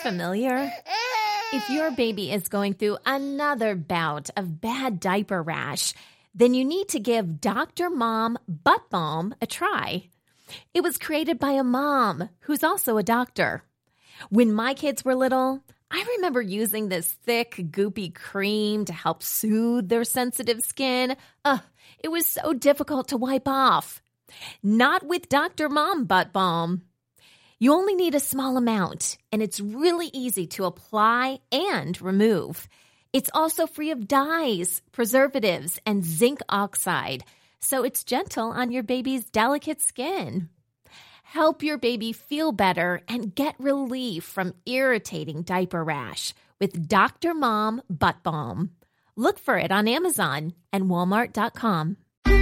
familiar? If your baby is going through another bout of bad diaper rash, then you need to give Dr. Mom Butt Balm a try. It was created by a mom who's also a doctor. When my kids were little, I remember using this thick, goopy cream to help soothe their sensitive skin. It was so difficult to wipe off. Not with Dr. Mom Butt Balm. You only need a small amount, and it's really easy to apply and remove. It's also free of dyes, preservatives, and zinc oxide, so it's gentle on your baby's delicate skin. Help your baby feel better and get relief from irritating diaper rash with Dr. Mom Butt Balm. Look for it on Amazon and Walmart.com.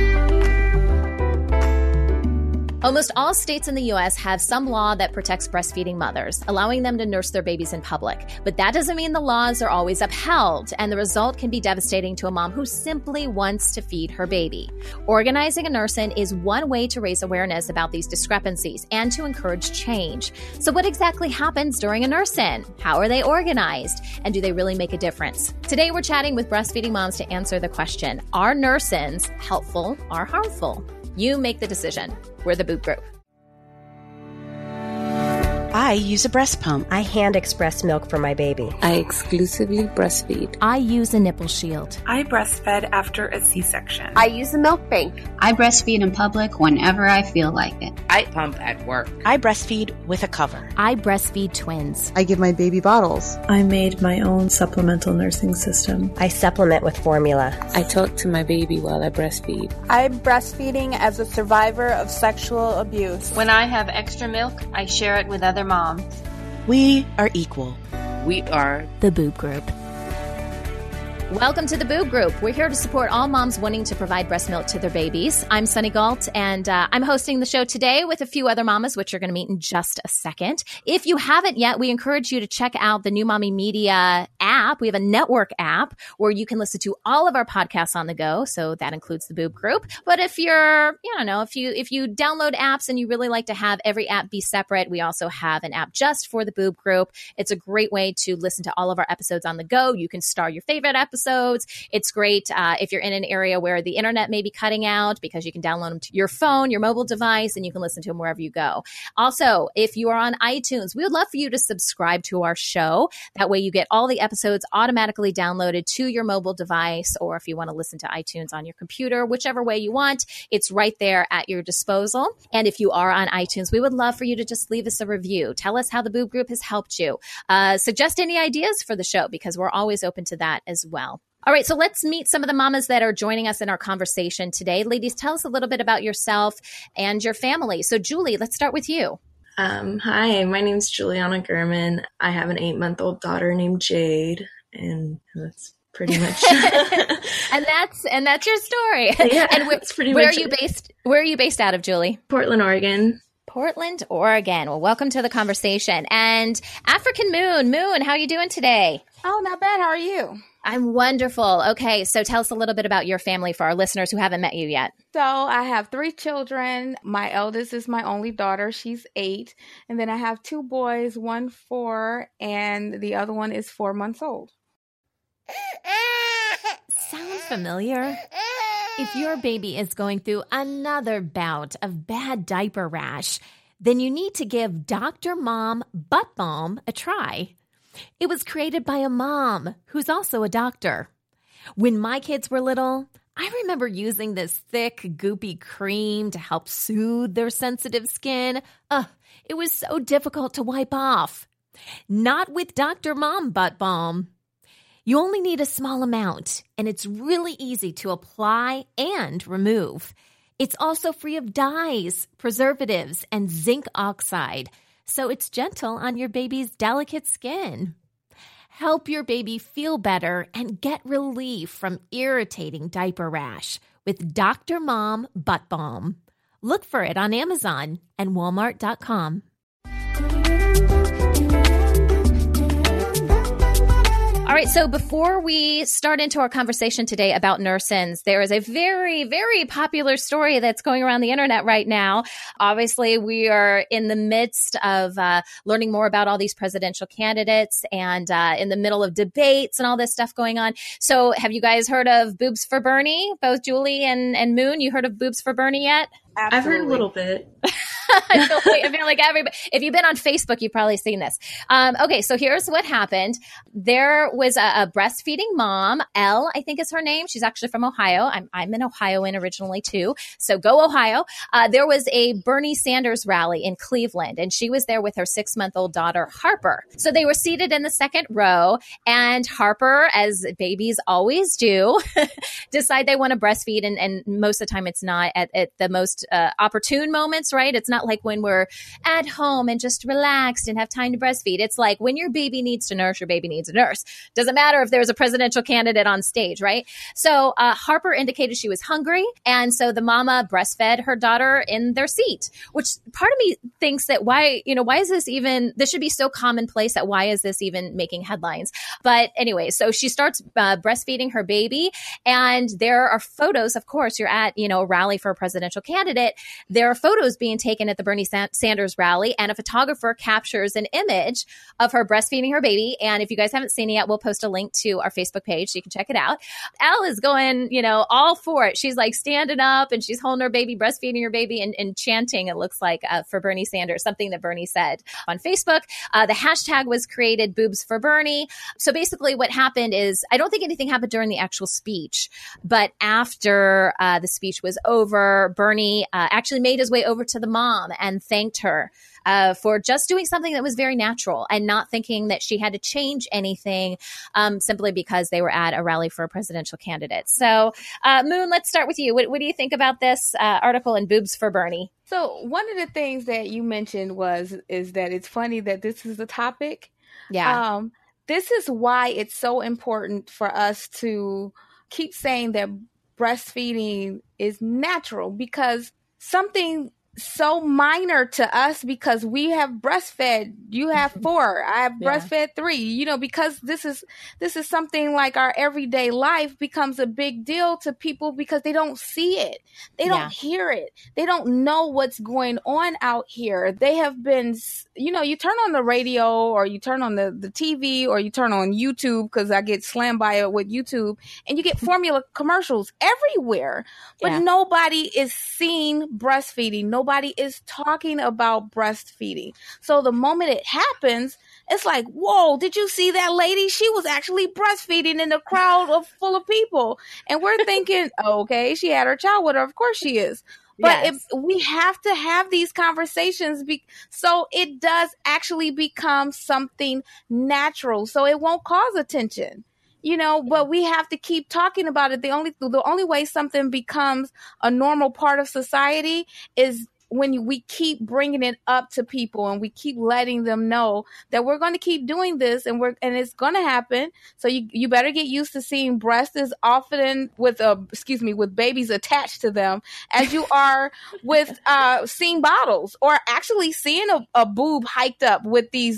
Almost all states in the U.S. have some law that protects breastfeeding mothers, allowing them to nurse their babies in public. But that doesn't mean the laws are always upheld, and the result can be devastating to a mom who simply wants to feed her baby. Organizing a nurse-in is one way to raise awareness about these discrepancies and to encourage change. So what exactly happens during a nurse-in? How are they organized? And do they really make a difference? Today we're chatting with breastfeeding moms to answer the question, are nurse-ins helpful or harmful? You make the decision. We're the Boob Group. I use a breast pump. I hand express milk for my baby. I exclusively breastfeed. I use a nipple shield. I breastfed after a C-section. I use a milk bank. I breastfeed in public whenever I feel like it. I pump at work. I breastfeed with a cover. I breastfeed twins. I give my baby bottles. I made my own supplemental nursing system. I supplement with formula. I talk to my baby while I breastfeed. I'm breastfeeding as a survivor of sexual abuse. When I have extra milk, I share it with other moms. We are equal. We are the Boob Group. Welcome to the Boob Group. We're here to support all moms wanting to provide breast milk to their babies. I'm Sunny Galt, and I'm hosting the show today with a few other mamas, which you're going to meet in just a second. If you haven't yet, we encourage you to check out the New Mommy Media app. We have a network app where you can listen to all of our podcasts on the go, so that includes the Boob Group. But if you're, if you download apps and you really like to have every app be separate, we also have an app just for the Boob Group. It's a great way to listen to all of our episodes on the go. You can star your favorite episodes. It's great if you're in an area where the internet may be cutting out, because you can download them to your phone, your mobile device, and you can listen to them wherever you go. Also, if you are on iTunes, we would love for you to subscribe to our show. That way you get all the episodes automatically downloaded to your mobile device, or if you want to listen to iTunes on your computer, whichever way you want, it's right there at your disposal. And if you are on iTunes, we would love for you to just leave us a review. Tell us how the Boob Group has helped you. Suggest any ideas for the show, because we're always open to that as well. All right, so let's meet some of the mamas that are joining us in our conversation today. Ladies, tell us a little bit about yourself and your family. So, Julie, let's start with you. Hi, my name's Juliana Gurman. I have an 8-month-old daughter named Jade, and that's pretty much and that's your story. Yeah, and that's pretty where much are you based? Where are you based out of, Julie? Portland, Oregon. Portland, Oregon. Well, welcome to the conversation. And African Moon, how are you doing today? Oh, not bad. How are you? I'm wonderful. Okay, so tell us a little bit about your family for our listeners who haven't met you yet. So I have 3 children. My eldest is my only daughter. She's 8. And then I have 2 boys, one 4, and the other one is 4 months old. Sound familiar? If your baby is going through another bout of bad diaper rash, then you need to give Dr. Mom Butt Balm a try. It was created by a mom who's also a doctor. When my kids were little, I remember using this thick, goopy cream to help soothe their sensitive skin. It was so difficult to wipe off. Not with Dr. Mom Butt Balm. You only need a small amount, and it's really easy to apply and remove. It's also free of dyes, preservatives, and zinc oxide, so it's gentle on your baby's delicate skin. Help your baby feel better and get relief from irritating diaper rash with Dr. Mom Butt Balm. Look for it on Amazon and Walmart.com. All right, so before we start into our conversation today about Nursins, there is a very, very popular story that's going around the internet right now. Obviously, we are in the midst of learning more about all these presidential candidates and in the middle of debates and all this stuff going on. So have you guys heard of Boobs for Bernie? Both Julie and Moon, you heard of Boobs for Bernie yet? Absolutely. I've heard a little bit. I feel like everybody, if you've been on Facebook, you've probably seen this. Okay, so here's what happened. There was a breastfeeding mom, Elle, I think is her name. She's actually from Ohio. I'm an Ohioan originally too. So go Ohio. There was a Bernie Sanders rally in Cleveland, and she was there with her 6-month-old daughter, Harper. So they were seated in the second row, and Harper, as babies always do, decide they want to breastfeed. And most of the time it's not at the most opportune moments, right? It's not like when we're at home and just relaxed and have time to breastfeed. It's like when your baby needs to nurse, your baby needs a nurse. Doesn't matter if there's a presidential candidate on stage, right? So Harper indicated she was hungry. And so the mama breastfed her daughter in their seat, which part of me thinks that why is this even, this should be so commonplace that why is this even making headlines? But anyway, so she starts breastfeeding her baby. And there are photos, of course, you're at, a rally for a presidential candidate. There are photos being taken at the Bernie Sanders rally, and a photographer captures an image of her breastfeeding her baby. And if you guys haven't seen it yet, we'll post a link to our Facebook page so you can check it out. Elle is going, all for it. She's like standing up and she's holding her baby, breastfeeding her baby and chanting, it looks like, for Bernie Sanders, something that Bernie said on Facebook. The hashtag was created, Boobs for Bernie. So basically what happened is, I don't think anything happened during the actual speech, but after the speech was over, Bernie actually made his way over to the mom and thanked her for just doing something that was very natural and not thinking that she had to change anything simply because they were at a rally for a presidential candidate. So, Moon, let's start with you. What do you think about this article in Boobs for Bernie? So one of the things that you mentioned is that it's funny that this is a topic. Yeah. This is why it's so important for us to keep saying that breastfeeding is natural, because something so minor to us, because we have breastfed, you have 4, I have breastfed 3, because this is something like our everyday life becomes a big deal to people because they don't see it. They don't hear it. They don't know what's going on out here. They have been, you turn on the radio or you turn on the TV or you turn on YouTube, because I get slammed by it with YouTube, and you get formula commercials everywhere, but nobody is seeing breastfeeding. Nobody is talking about breastfeeding. So the moment it happens, it's like, whoa, did you see that lady? She was actually breastfeeding in a crowd full of people. And we're thinking, okay, she had her child with her. Of course she is. But we have to have these conversations so it does actually become something natural, so it won't cause attention. But we have to keep talking about it. The only way something becomes a normal part of society is when we keep bringing it up to people and we keep letting them know that we're going to keep doing this and it's going to happen. So you better get used to seeing breasts as often with babies attached to them as you are with seeing bottles or actually seeing a boob hiked up with these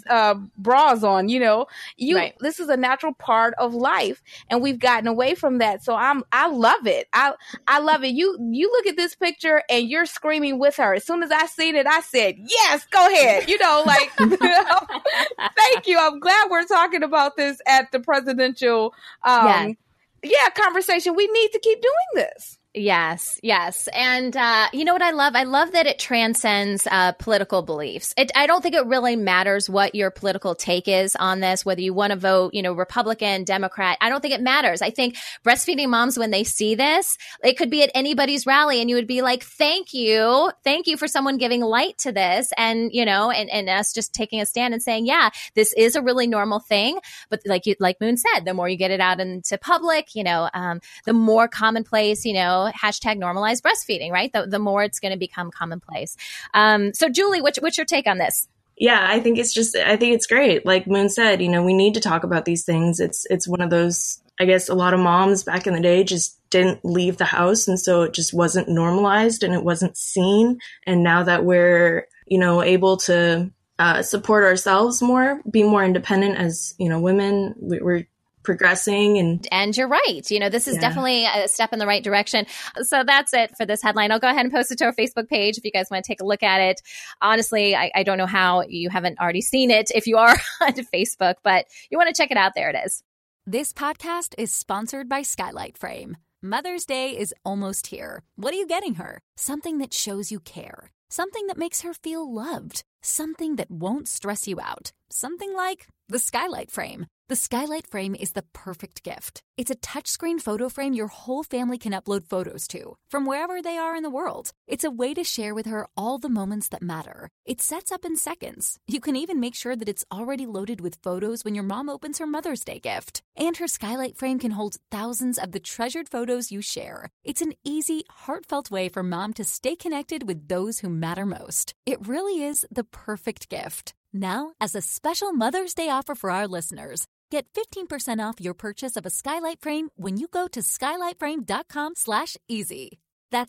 bras on. This is a natural part of life, and we've gotten away from that. So I love it. I love it. You look at this picture and you're screaming with her. As soon as I seen it, I said, yes, go ahead. Thank you. I'm glad we're talking about this at the presidential conversation. We need to keep doing this. Yes. And you know what I love? I love that it transcends political beliefs. I don't think it really matters what your political take is on this, whether you want to vote, Republican, Democrat. I don't think it matters. I think breastfeeding moms, when they see this, it could be at anybody's rally and you would be like, thank you for someone giving light to this. And, and us just taking a stand and saying, yeah, this is a really normal thing. But like Moon said, the more you get it out into public, the more commonplace, hashtag normalize breastfeeding, right? The more it's going to become commonplace. So Julie, what's your take on this? Yeah, I think it's great. Like Moon said, we need to talk about these things. It's one of those, I guess a lot of moms back in the day just didn't leave the house. And so it just wasn't normalized and it wasn't seen. And now that we're, able to support ourselves more, be more independent as, women. We're progressing and you're right. This is definitely a step in the right direction. So that's it for this headline. I'll go ahead and post it to our Facebook page if you guys want to take a look at it. Honestly, I don't know how you haven't already seen it if you are on Facebook, but you want to check it out. There it is. This podcast is sponsored by Skylight Frame. Mother's Day is almost here. What are you getting her? Something that shows you care. Something that makes her feel loved. Something that won't stress you out. Something like the Skylight Frame. The Skylight Frame is the perfect gift. It's a touchscreen photo frame your whole family can upload photos to, from wherever they are in the world. It's a way to share with her all the moments that matter. It sets up in seconds. You can even make sure that it's already loaded with photos when your mom opens her Mother's Day gift. And her Skylight Frame can hold thousands of the treasured photos you share. It's an easy, heartfelt way for mom to stay connected with those who matter most. It really is the perfect gift. Now, as a special Mother's Day offer for our listeners, get 15% off your purchase of a Skylight Frame when you go to skylightframe.com/easy. That's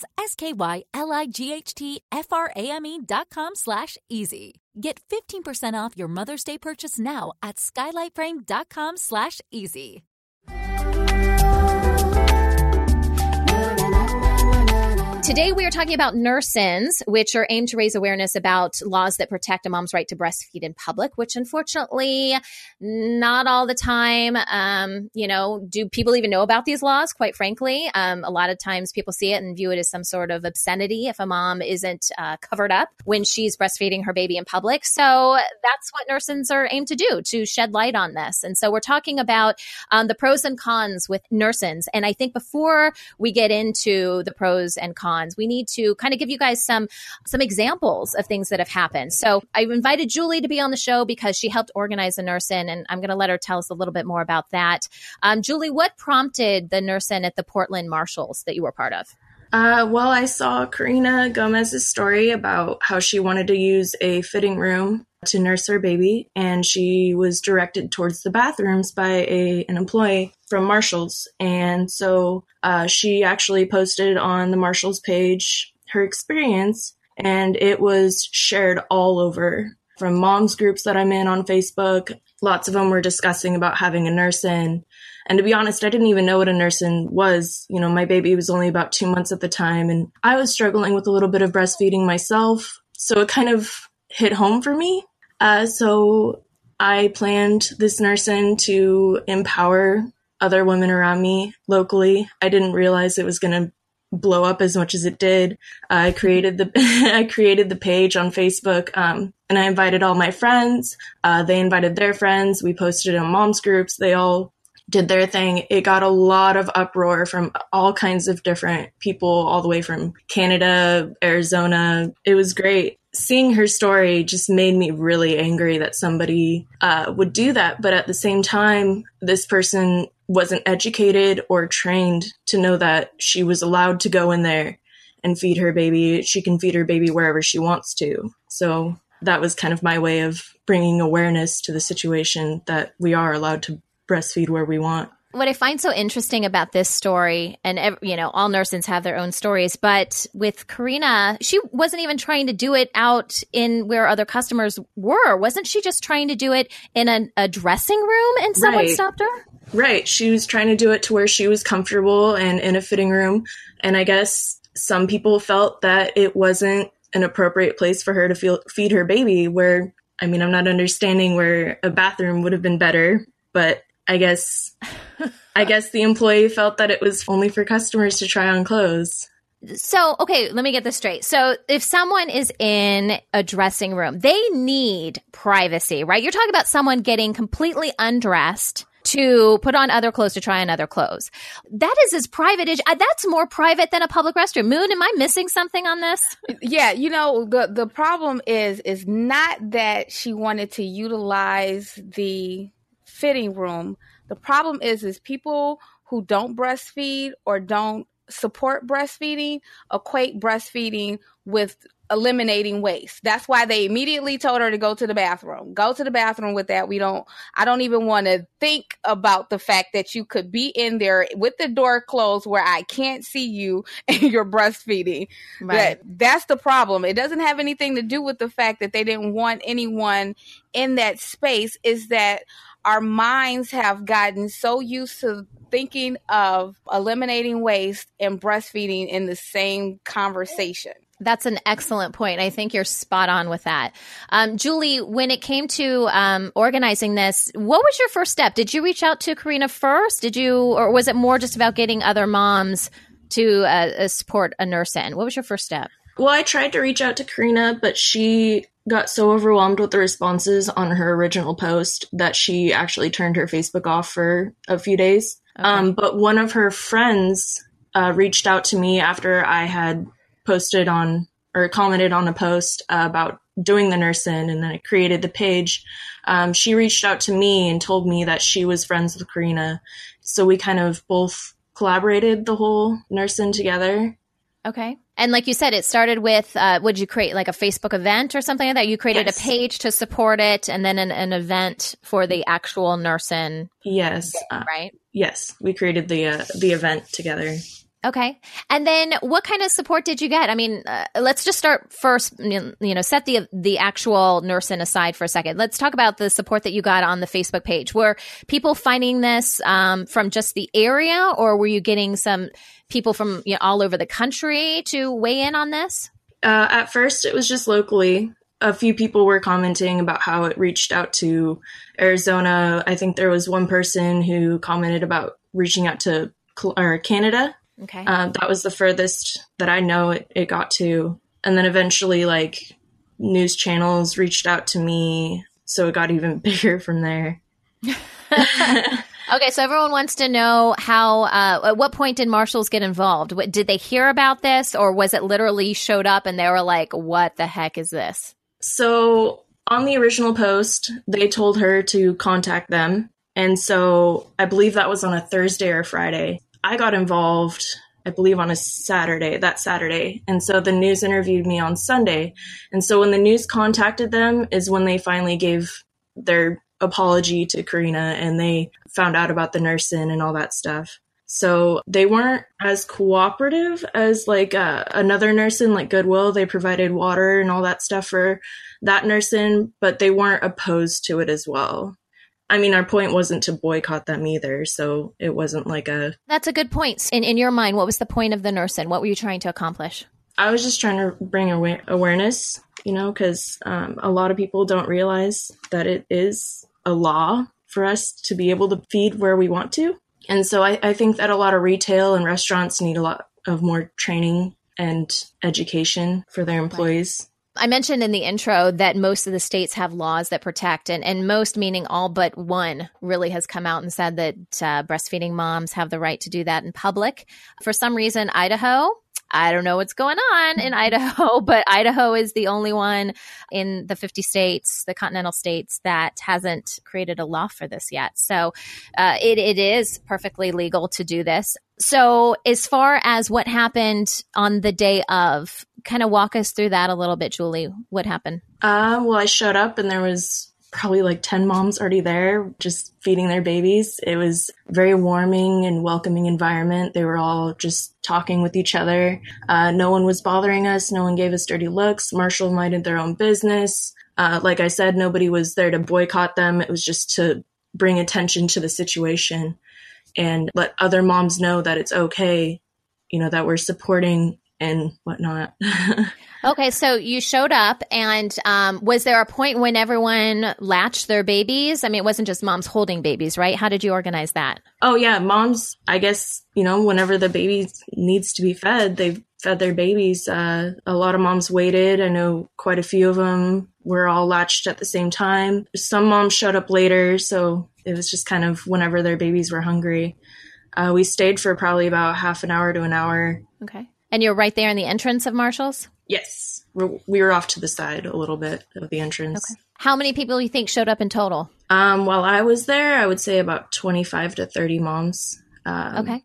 SKYLIGHTFRAME.com/easy. Get 15% off your Mother's Day purchase now at skylightframe.com/easy. Today, we are talking about Nursins, which are aimed to raise awareness about laws that protect a mom's right to breastfeed in public, which unfortunately, not all the time, do people even know about these laws, quite frankly. A lot of times people see it and view it as some sort of obscenity if a mom isn't covered up when she's breastfeeding her baby in public. So that's what Nursins are aimed to do, to shed light on this. And so we're talking about the pros and cons with Nursins. And I think before we get into the pros and cons, we need to kind of give you guys some examples of things that have happened. So I invited Julie to be on the show because she helped organize the Nursin, and I'm going to let her tell us a little bit more about that. Julie, what prompted the Nursin at the Portland Marshalls that you were part of? Well, I saw Karina Gomez's story about how she wanted to use a fitting room to nurse her baby, and she was directed towards the bathrooms by an employee from Marshall's. And so she actually posted on the Marshall's page her experience, and it was shared all over from moms groups that I'm in on Facebook. Lots of them were discussing about having a Nursin. And to be honest, I didn't even know what a Nursin was. My baby was only about 2 months at the time, and I was struggling with a little bit of breastfeeding myself. So it kind of hit home for me. So I planned this Nursin to empower other women around me locally. I didn't realize it was going to blow up as much as it did. I created the page on Facebook, and I invited all my friends. They invited their friends. We posted it on moms groups. They all did their thing. It got a lot of uproar from all kinds of different people, all the way from Canada, Arizona. It was great. Seeing her story just made me really angry that somebody would do that. But at the same time, this person wasn't educated or trained to know that she was allowed to go in there and feed her baby. She can feed her baby wherever she wants to. So that was kind of my way of bringing awareness to the situation that we are allowed to breastfeed where we want. What I find so interesting about this story, and all Nursins have their own stories, but with Karina, she wasn't even trying to do it out in where other customers were. Wasn't she just trying to do it in a dressing room and someone stopped her? Right. She was trying to do it to where she was comfortable and in a fitting room. And I guess some people felt that it wasn't an appropriate place for her to feed her baby, where, I'm not understanding where a bathroom would have been better, but I guess the employee felt that it was only for customers to try on clothes. So, okay, let me get this straight. So if someone is in a dressing room, they need privacy, right? You're talking about someone getting completely undressed to put on other clothes, to try on other clothes. That is as private as, that's more private than a public restroom. Moon, am I missing something on this? Yeah, the problem is not that she wanted to utilize the fitting room. The problem is people who don't breastfeed or don't support breastfeeding equate breastfeeding with eliminating waste. That's why they immediately told her to go to the bathroom. Go to the bathroom with that. I don't even want to think about the fact that you could be in there with the door closed where I can't see you and you're breastfeeding. Right. That's the problem. It doesn't have anything to do with the fact that they didn't want anyone in that space. Is that our minds have gotten so used to thinking of eliminating waste and breastfeeding in the same conversation. That's an excellent point. I think you're spot on with that. Julie, when it came to organizing this, what was your first step? Did you reach out to Karina first? Or was it more just about getting other moms to support a nurse in? What was your first step? Well, I tried to reach out to Karina, but she got so overwhelmed with the responses on her original post that she actually turned her Facebook off for a few days. Okay. But one of her friends reached out to me after I had posted on or commented on a post about doing the nurse in, and then I created the page. She reached out to me and told me that she was friends with Karina. So we kind of both collaborated the whole nurse in together. Okay. And like you said, it started with, would you create like a Facebook event or something like that? You created Yes. a page to support it and then an event for the actual nurse in. Yes. Right? Yes. We created the event together. Okay. And then what kind of support did you get? I mean, let's just start first, set the actual nurse in aside for a second. Let's talk about the support that you got on the Facebook page. Were people finding this from just the area, or were you getting some people from all over the country to weigh in on this? At first, it was just locally. A few people were commenting about how it reached out to Arizona. I think there was one person who commented about reaching out to Canada. Okay. That was the furthest that I know it got to. And then eventually, like, news channels reached out to me, so it got even bigger from there. Okay, so everyone wants to know how, at what point did Marshalls get involved? Did they hear about this, or was it literally showed up and they were like, what the heck is this? So on the original post, they told her to contact them. And so I believe that was on a Thursday or Friday. I got involved, I believe, on that Saturday. And so the news interviewed me on Sunday. And so when the news contacted them is when they finally gave their apology to Karina and they found out about the nurse in and all that stuff. So they weren't as cooperative as like another nurse in like Goodwill. They provided water and all that stuff for that nurse in, but they weren't opposed to it as well. I mean, our point wasn't to boycott them either, so it wasn't like a... That's a good point. In your mind, what was the point of the nurse in? What were you trying to accomplish? I was just trying to bring awareness, because a lot of people don't realize that it is a law for us to be able to feed where we want to. And so I think that a lot of retail and restaurants need a lot of more training and education for their employees. Right. I mentioned in the intro that most of the states have laws that protect, and most meaning all but one really has come out and said that breastfeeding moms have the right to do that in public. For some reason, Idaho, I don't know what's going on in Idaho, but Idaho is the only one in the 50 states, the continental states, that hasn't created a law for this yet. So it is perfectly legal to do this. So as far as what happened on the day of, kind of walk us through that a little bit, Julie. What happened? Well, I showed up and there was probably like 10 moms already there just feeding their babies. It was a very warming and welcoming environment. They were all just talking with each other. No one was bothering us. No one gave us dirty looks. Marshall minded their own business. Like I said, nobody was there to boycott them. It was just to bring attention to the situation and let other moms know that it's okay, that we're supporting and whatnot. Okay, so you showed up, and was there a point when everyone latched their babies? I mean, it wasn't just moms holding babies, right? How did you organize that? Oh, yeah. Moms, I guess, whenever the baby needs to be fed, they fed their babies. A lot of moms waited. I know quite a few of them were all latched at the same time. Some moms showed up later, so it was just kind of whenever their babies were hungry. We stayed for probably about half an hour to an hour. Okay. And you're right there in the entrance of Marshall's? Yes. We were off to the side a little bit of the entrance. Okay. How many people do you think showed up in total? While I was there, I would say about 25 to 30 moms. Okay.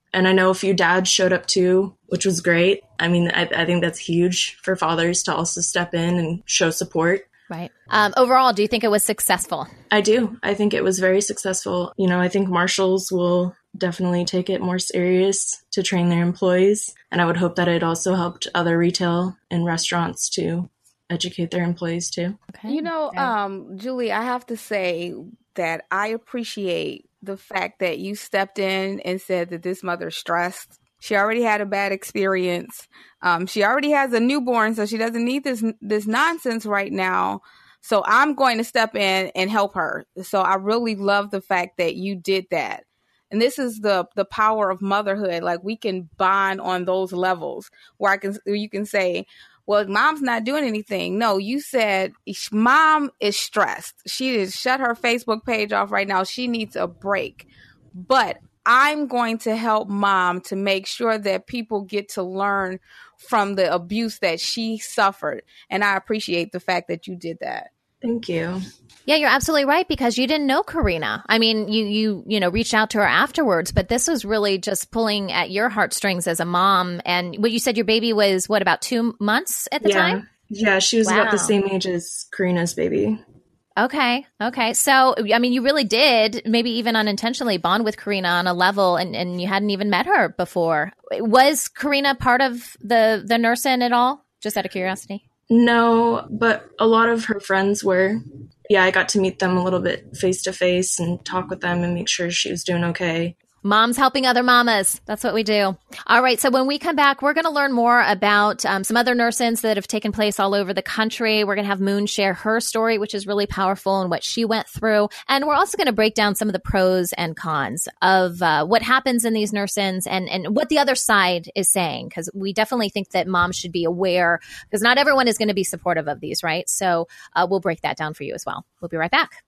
And I know a few dads showed up too, which was great. I mean, I think that's huge for fathers to also step in and show support. Right. Overall, do you think it was successful? I do. I think it was very successful. You know, I think marshals will definitely take it more serious to train their employees. And I would hope that it also helped other retail and restaurants to educate their employees too. Okay. You know, Julie, I have to say that I appreciate the fact that you stepped in and said that this mother's stressed. She already had a bad experience. She already has a newborn, so she doesn't need this nonsense right now. So I'm going to step in and help her. So I really love the fact that you did that. And this is the power of motherhood. Like, we can bond on those levels where you can say, well, mom's not doing anything. No, you said mom is stressed. She just shut her Facebook page off right now. She needs a break. But I'm going to help mom to make sure that people get to learn from the abuse that she suffered. And I appreciate the fact that you did that. Thank you. Yeah, you're absolutely right, because you didn't know Karina. I mean, you reached out to her afterwards, but this was really just pulling at your heartstrings as a mom. And what you said, your baby was, what, about 2 months at the time? Yeah, she was about the same age as Karina's baby. Okay. So, I mean, you really did, maybe even unintentionally, bond with Karina on a level, and you hadn't even met her before. Was Karina part of the nursing at all? Just out of curiosity. No, but a lot of her friends were. Yeah, I got to meet them a little bit face to face and talk with them and make sure she was doing okay. Moms helping other mamas. That's what we do. All right. So when we come back, we're going to learn more about some other nursings that have taken place all over the country. We're going to have Moon share her story, which is really powerful, and what she went through. And we're also going to break down some of the pros and cons of what happens in these nursings and what the other side is saying, because we definitely think that moms should be aware, because not everyone is going to be supportive of these, right? So we'll break that down for you as well. We'll be right back.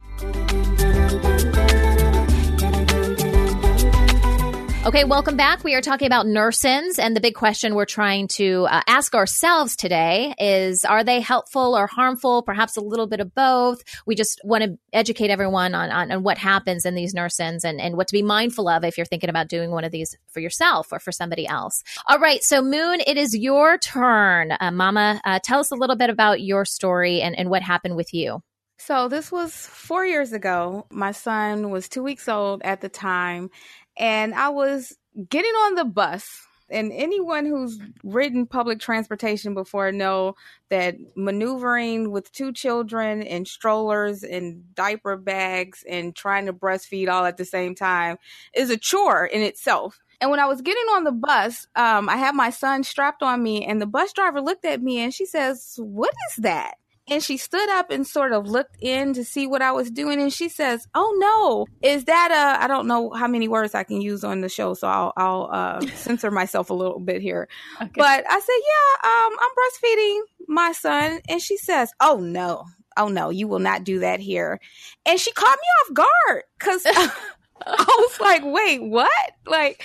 Okay, welcome back. We are talking about nursings, and the big question we're trying to ask ourselves today is, are they helpful or harmful? Perhaps a little bit of both. We just want to educate everyone on what happens in these nursings and what to be mindful of if you're thinking about doing one of these for yourself or for somebody else. All right, so Moon, it is your turn. Mama, tell us a little bit about your story and what happened with you. So this was 4 years ago. My son was 2 weeks old at the time, and I was getting on the bus. And anyone who's ridden public transportation before know that maneuvering with 2 children in strollers and diaper bags and trying to breastfeed all at the same time is a chore in itself. And when I was getting on the bus, I had my son strapped on me, and the bus driver looked at me and she says, "What is that?" And she stood up and sort of looked in to see what I was doing. And she says, "Oh, no, is that I don't know how many words I can use on the show, so I'll censor myself a little bit here." Okay. But I said, "Yeah, I'm breastfeeding my son." And she says, "Oh, no, you will not do that here." And she caught me off guard because I was like, wait, what? Like,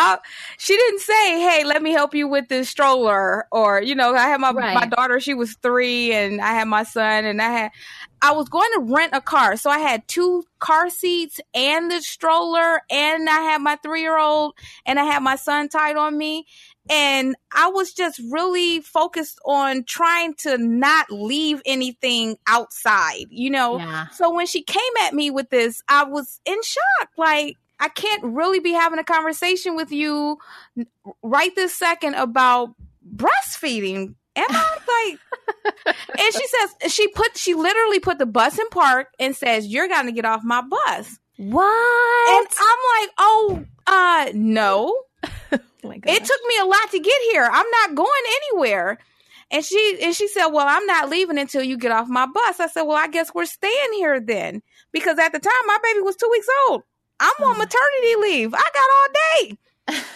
she didn't say, "Hey, let me help you with this stroller." Or, I had my daughter, she was 3, and I had my son, and I was going to rent a car. So I had 2 car seats and the stroller, and I had my 3-year-old, and I had my son tied on me. And I was just really focused on trying to not leave anything outside, Yeah. So when she came at me with this, I was in shock. Like, I can't really be having a conversation with you right this second about breastfeeding. Am I like? And she says, she literally put the bus in park and says, "You're going to get off my bus." What? And I'm like, no. Oh it took me a lot to get here. I'm not going anywhere. And she said, "Well, I'm not leaving until you get off my bus." I said, "Well, I guess we're staying here then." Because at the time, my baby was 2 weeks old. I'm on maternity leave. I got all day.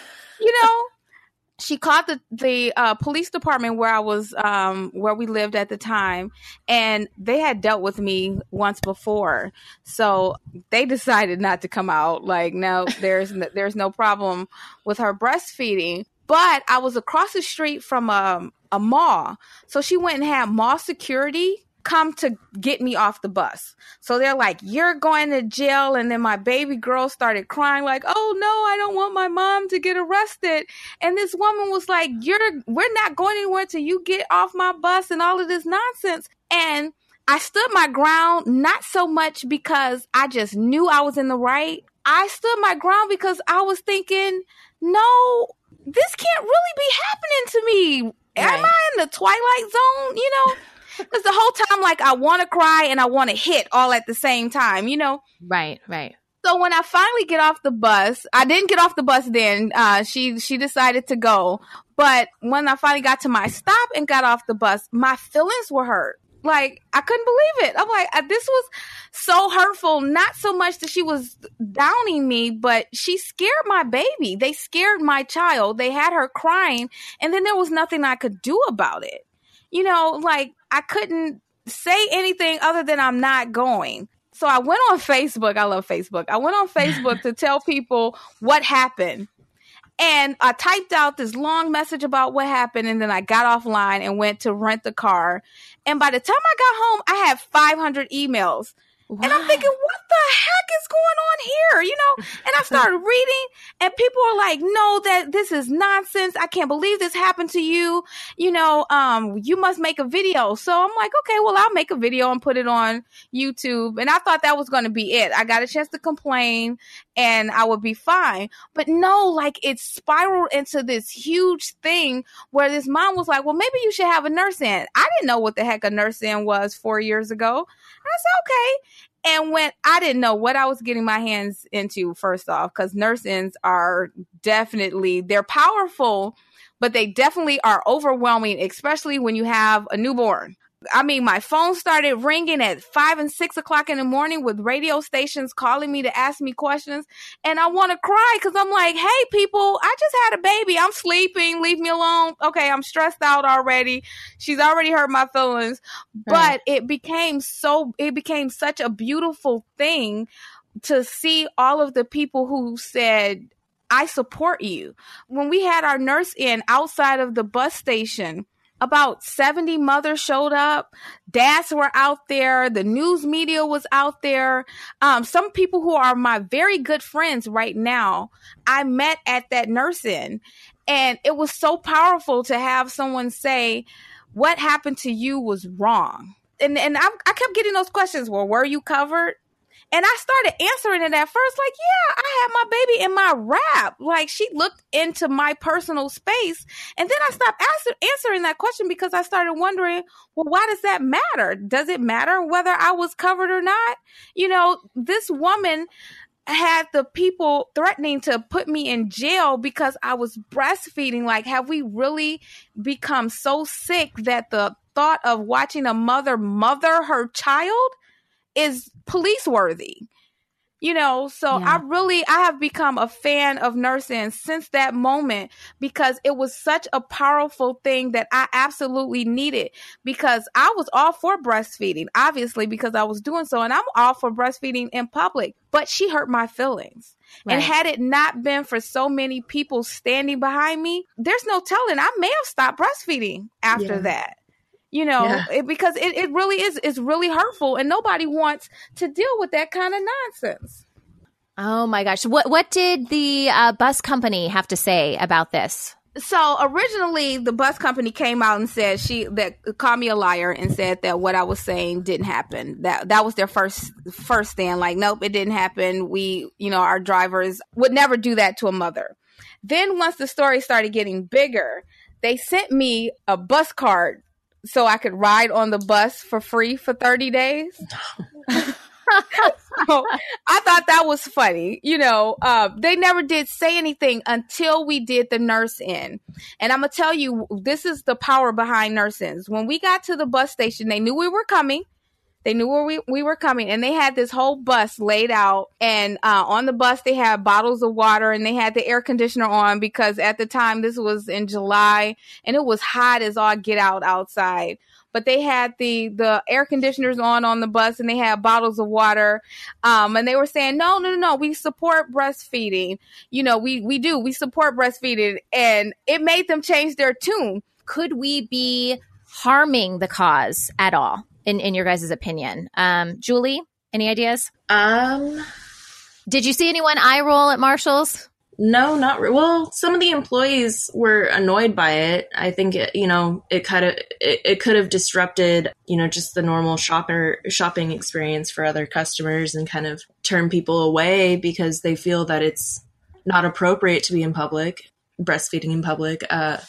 She called the police department where I was, where we lived at the time, and they had dealt with me once before. So they decided not to come out. Like, no, there's no problem with her breastfeeding. But I was across the street from a mall. So she went and had mall security come to get me off the bus. So they're like, you're going to jail. And then my baby girl started crying like, oh no, I don't want my mom to get arrested. And this woman was like, we're not going anywhere till you get off my bus and all of this nonsense. And I stood my ground, not so much because I just knew I was in the right. I stood my ground because I was thinking, no, this can't really be happening to me. Right. Am I in the twilight zone? You know? Because the whole time, like, I want to cry and I want to hit all at the same time, you know? Right. So when I finally get off the bus, I didn't get off the bus then. She decided to go. But when I finally got to my stop and got off the bus, my feelings were hurt. Like, I couldn't believe it. I'm like, this was so hurtful. Not so much that she was downing me, but she scared my baby. They scared my child. They had her crying. And then there was nothing I could do about it. You know, like, I couldn't say anything other than I'm not going. So I went on Facebook. I love Facebook. I went on Facebook to tell people what happened. And I typed out this long message about what happened. And then I got offline and went to rent the car. And by the time I got home, I had 500 emails. Wow. And I'm thinking, what the heck is going on here? You know, and I started reading and people are like, no, that this is nonsense. I can't believe this happened to you. You know, you must make a video. So I'm like, okay, well, I'll make a video and put it on YouTube. And I thought that was going to be it. I got a chance to complain and I would be fine. But no, like it spiraled into this huge thing where this mom was like, well, maybe you should have a nurse in. I didn't know what the heck a nurse in was 4 years ago. And I said, okay. And when I didn't know what I was getting my hands into, first off, because nurse-ins are definitely, they're powerful, but they definitely are overwhelming, especially when you have a newborn. I mean, my phone started ringing at 5 and 6 o'clock in the morning with radio stations calling me to ask me questions. And I want to cry because I'm like, hey, people, I just had a baby. I'm sleeping. Leave me alone. Okay, I'm stressed out already. She's already hurt my feelings. Right. But it became such a beautiful thing to see all of the people who said, I support you. When we had our nurse in outside of the bus station, about 70 mothers showed up. Dads were out there. The news media was out there. Some people who are my very good friends right now, I met at that nurse-in. And it was so powerful to have someone say, what happened to you was wrong. And I kept getting those questions. Well, were you covered? And I started answering it at first, like, yeah, I had my baby in my wrap. Like, she looked into my personal space. And then I stopped answering that question because I started wondering, well, why does that matter? Does it matter whether I was covered or not? You know, this woman had the people threatening to put me in jail because I was breastfeeding. Like, have we really become so sick that the thought of watching a mother her child is police worthy, you know? So yeah. I have become a fan of nursing since that moment because it was such a powerful thing that I absolutely needed, because I was all for breastfeeding, obviously, because I was doing so, and I'm all for breastfeeding in public, but she hurt my feelings. Right. And had it not been for so many people standing behind me, there's no telling, I may have stopped breastfeeding after that. You know, because it really is, it's really hurtful, and nobody wants to deal with that kind of nonsense. Oh my gosh. What did the bus company have to say about this? So originally the bus company came out and said called me a liar and said that what I was saying didn't happen. That was their first stand. Like, nope, it didn't happen. Our drivers would never do that to a mother. Then once the story started getting bigger, they sent me a bus card so I could ride on the bus for free for 30 days. So I thought that was funny. You know, they never did say anything until we did the nurse-in. And I'm going to tell you, this is the power behind nurse-ins. When we got to the bus station, they knew we were coming. They knew where we were coming, and they had this whole bus laid out, and on the bus they had bottles of water, and they had the air conditioner on because at the time, this was in July, and it was hot as all get out outside. But they had the air conditioners on the bus, and they had bottles of water, and they were saying, no, we support breastfeeding. You know, we support breastfeeding, and it made them change their tune. Could we be harming the cause at all? in your guys' opinion? Julie, any ideas? Did you see anyone eye roll at Marshall's? No, not well. Some of the employees were annoyed by it. I think it could have disrupted, just the normal shopping experience for other customers and kind of turn people away because they feel that it's not appropriate to be in public, breastfeeding in public.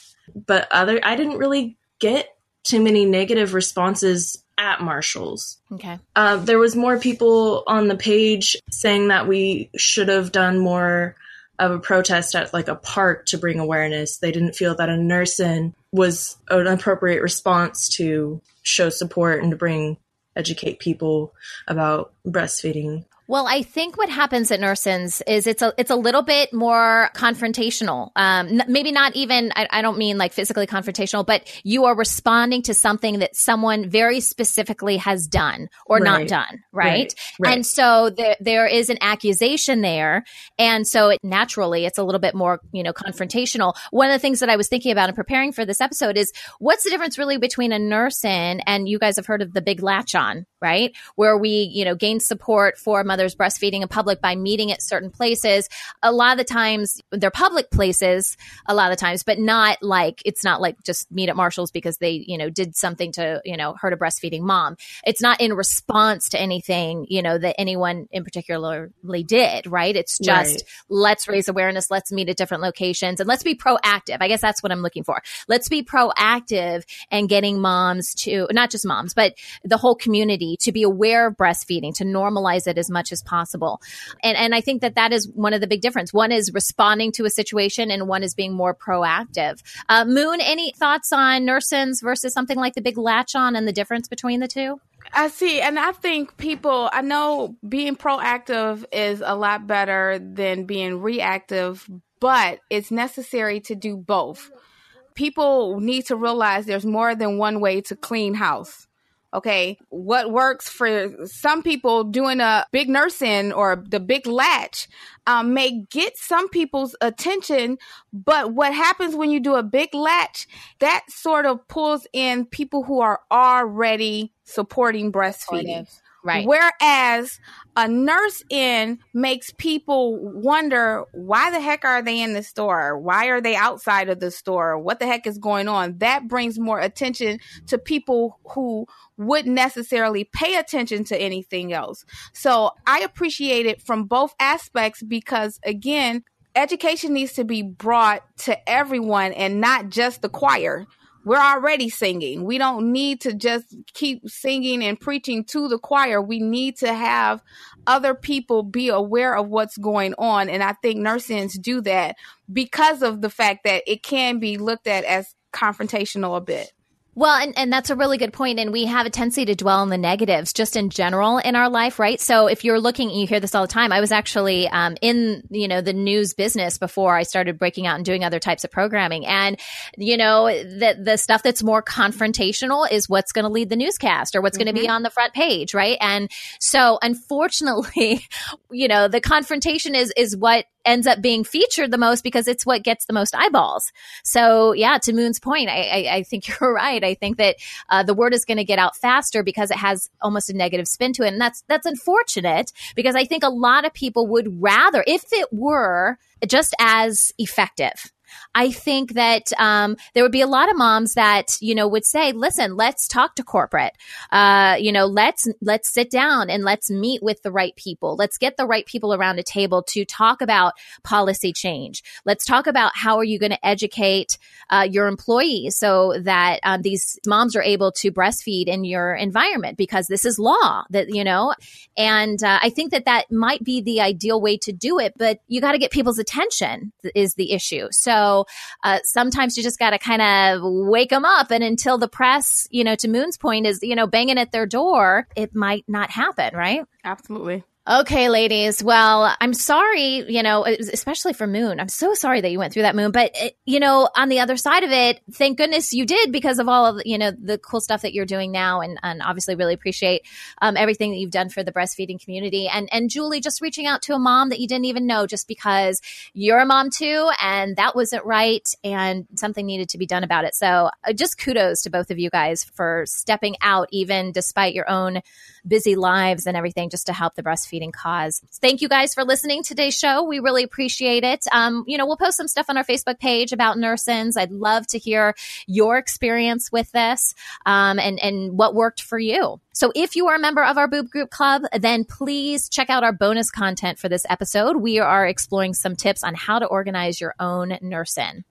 But I didn't really get too many negative responses at Marshall's. Okay. There was more people on the page saying that we should have done more of a protest at like a park to bring awareness. They didn't feel that a nurse-in was an appropriate response to show support and to educate people about breastfeeding. Well, I think what happens at Nurse-Ins is it's a little bit more confrontational. Maybe not even, I don't mean like physically confrontational, but you are responding to something that someone very specifically has done or not done, right? And so there is an accusation there. And so naturally, it's a little bit more, confrontational. One of the things that I was thinking about in preparing for this episode is what's the difference really between a nurse-in and you guys have heard of the Big Latch On, right? Where we, gain support for mothers breastfeeding in public by meeting at certain places. A lot of the times they're public places, but it's not like just meet at Marshall's because they, did something to, hurt a breastfeeding mom. It's not in response to anything, that anyone in particularly did, right? It's just let's raise awareness, let's meet at different locations, and let's be proactive. I guess that's what I'm looking for. Let's be proactive and getting moms to, not just moms, but the whole community to be aware of breastfeeding, to normalize it as much as possible. And I think that is one of the big difference. One is responding to a situation and one is being more proactive. Moon, any thoughts on Nurse-Ins versus something like the Big Latch On and the difference between the two? I see. And I think I know being proactive is a lot better than being reactive, but it's necessary to do both. People need to realize there's more than one way to clean house. Okay, what works for some people doing a big nurse-in or the Big Latch may get some people's attention, but what happens when you do a Big Latch, that sort of pulls in people who are already supporting breastfeeding. Right. Whereas a nurse-in makes people wonder, why the heck are they in the store? Why are they outside of the store? What the heck is going on? That brings more attention to people who wouldn't necessarily pay attention to anything else. So I appreciate it from both aspects because, again, education needs to be brought to everyone and not just the choir. We're already singing. We don't need to just keep singing and preaching to the choir. We need to have other people be aware of what's going on. And I think nurse-ins do that because of the fact that it can be looked at as confrontational a bit. Well, and that's a really good point. And we have a tendency to dwell on the negatives just in general in our life, right? So if you're looking, you hear this all the time. I was actually in, the news business before I started breaking out and doing other types of programming. And, the stuff that's more confrontational is what's going to lead the newscast or what's going to be on the front page, right? And so unfortunately, the confrontation is what ends up being featured the most because it's what gets the most eyeballs. So yeah, to Moon's point, I think you're right. I think that the word is going to get out faster because it has almost a negative spin to it. And that's unfortunate because I think a lot of people would rather, if it were just as effective, I think that there would be a lot of moms that, would say, listen, let's talk to corporate. Let's sit down and let's meet with the right people. Let's get the right people around a table to talk about policy change. Let's talk about how are you going to educate your employees so that these moms are able to breastfeed in your environment because this is law and I think that might be the ideal way to do it, but you got to get people's attention is the issue. So sometimes you just got to kind of wake them up. And until the press, to Moon's point, is, banging at their door, it might not happen, right? Absolutely. Okay, ladies. Well, I'm sorry, especially for Moon. I'm so sorry that you went through that, Moon. But, on the other side of it, thank goodness you did because of all of, the cool stuff that you're doing now. And obviously really appreciate everything that you've done for the breastfeeding community. And Julie, just reaching out to a mom that you didn't even know just because you're a mom too. And that wasn't right. And something needed to be done about it. So just kudos to both of you guys for stepping out, even despite your own busy lives and everything, just to help the breastfeeding cause. Thank you guys for listening to today's show. We really appreciate it. We'll post some stuff on our Facebook page about Nursins. I'd love to hear your experience with this and what worked for you. So if you are a member of our Boob Group Club, then please check out our bonus content for this episode. We are exploring some tips on how to organize your own Nursin.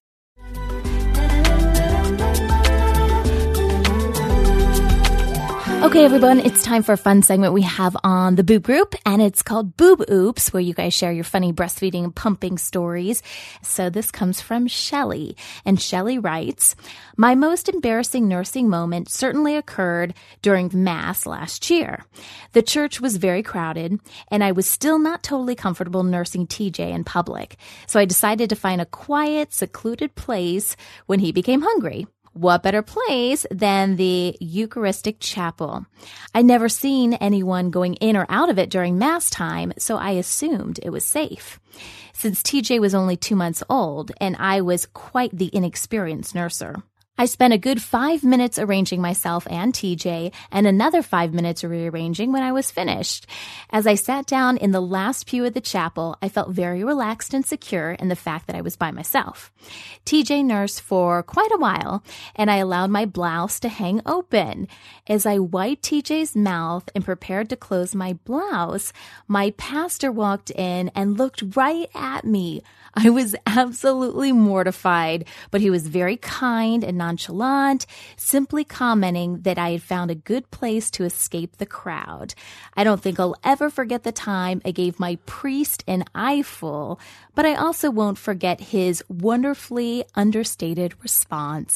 Okay, everyone, it's time for a fun segment we have on the Boob Group, and it's called Boob Oops, where you guys share your funny breastfeeding and pumping stories. So this comes from Shelly, and Shelly writes, my most embarrassing nursing moment certainly occurred during Mass last year. The church was very crowded, and I was still not totally comfortable nursing TJ in public. So I decided to find a quiet, secluded place when he became hungry. What better place than the Eucharistic Chapel? I'd never seen anyone going in or out of it during Mass time, so I assumed it was safe. Since TJ was only 2 months old, and I was quite the inexperienced nurser. I spent a good 5 minutes arranging myself and TJ and another 5 minutes rearranging when I was finished. As I sat down in the last pew of the chapel, I felt very relaxed and secure in the fact that I was by myself. TJ nursed for quite a while, and I allowed my blouse to hang open. As I wiped TJ's mouth and prepared to close my blouse, my pastor walked in and looked right at me. I was absolutely mortified, but he was very kind and nonchalant, simply commenting that I had found a good place to escape the crowd. I don't think I'll ever forget the time I gave my priest an eyeful, but I also won't forget his wonderfully understated response.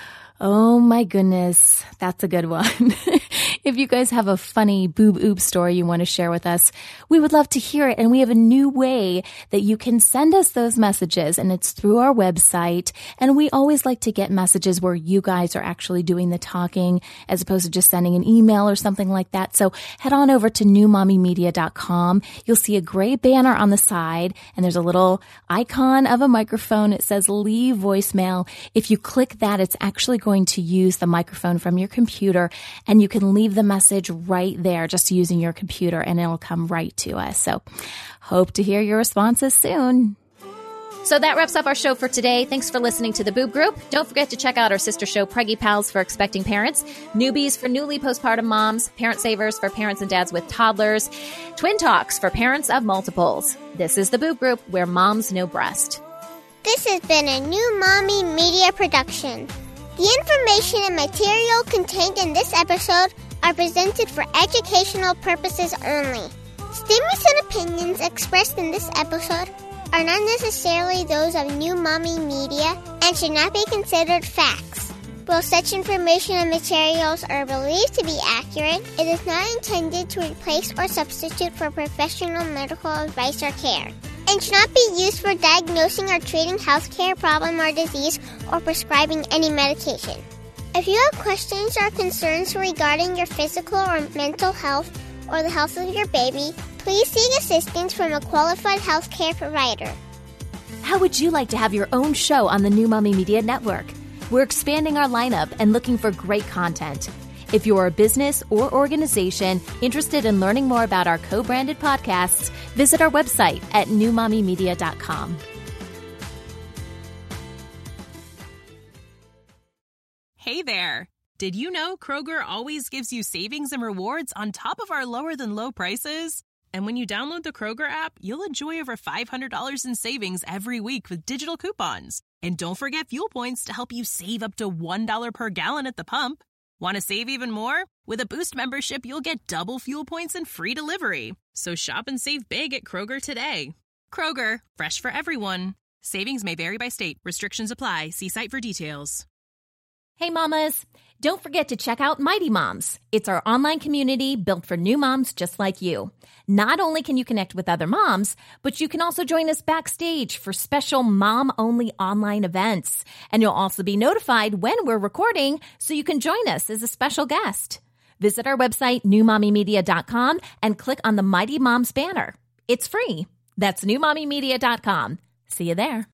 Oh my goodness, that's a good one. If you guys have a funny boob oops story you want to share with us, we would love to hear it. And we have a new way that you can send us those messages, and it's through our website. And we always like to get messages where you guys are actually doing the talking as opposed to just sending an email or something like that. So head on over to newmommymedia.com. You'll see a gray banner on the side, and there's a little icon of a microphone. It says leave voicemail. If you click that, it's actually going to use the microphone from your computer, and you can leave the message right there just using your computer, and it'll come right to us. So hope to hear your responses soon. So that wraps up our show for today. Thanks for listening to the Boob Group. Don't forget to check out our sister show, Preggy Pals, for expecting parents, Newbies for newly postpartum moms, Parent Savers for parents and dads with toddlers, Twin Talks for parents of multiples. This is the Boob Group, where moms know breast. This has been a New Mommy Media production. The information and material contained in this episode are presented for educational purposes only. Statements and opinions expressed in this episode are not necessarily those of New Mommy Media and should not be considered facts. While such information and materials are believed to be accurate, it is not intended to replace or substitute for professional medical advice or care, and should not be used for diagnosing or treating healthcare problem or disease or prescribing any medication. If you have questions or concerns regarding your physical or mental health or the health of your baby, please seek assistance from a qualified healthcare provider. How would you like to have your own show on the New Mommy Media Network? We're expanding our lineup and looking for great content. If you're a business or organization interested in learning more about our co-branded podcasts, visit our website at newmommymedia.com. Hey there! Did you know Kroger always gives you savings and rewards on top of our lower-than-low prices? And when you download the Kroger app, you'll enjoy over $500 in savings every week with digital coupons. And don't forget fuel points to help you save up to $1 per gallon at the pump. Want to save even more? With a Boost membership, you'll get double fuel points and free delivery. So shop and save big at Kroger today. Kroger, fresh for everyone. Savings may vary by state. Restrictions apply. See site for details. Hey mamas, Don't forget to check out Mighty Moms. It's our online community built for new moms just like you. Not only can you connect with other moms, but you can also join us backstage for special mom-only online events. And you'll also be notified when we're recording so you can join us as a special guest. Visit our website, newmommymedia.com, and click on the Mighty Moms banner. It's free. That's newmommymedia.com. See you there.